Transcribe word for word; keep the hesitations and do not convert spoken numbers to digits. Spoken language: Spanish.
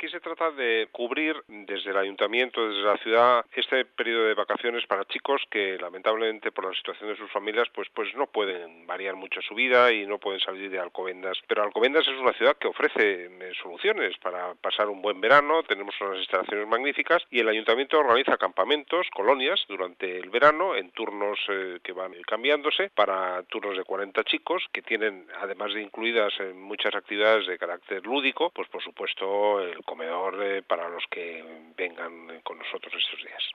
aquí se trata de cubrir desde el ayuntamiento, desde la ciudad, este periodo de vacaciones para chicos que lamentablemente por la situación de sus familias pues pues no pueden variar mucho su vida y no pueden salir de Alcobendas. Pero Alcobendas es una ciudad que ofrece eh, soluciones para pasar un buen verano, tenemos unas instalaciones magníficas y el ayuntamiento organiza campamentos, colonias durante el verano en turnos eh, que van cambiándose para turnos de cuarenta chicos que tienen, además de incluidas en muchas actividades de carácter lúdico, pues por supuesto el comedor eh, para los que vengan con nosotros estos días.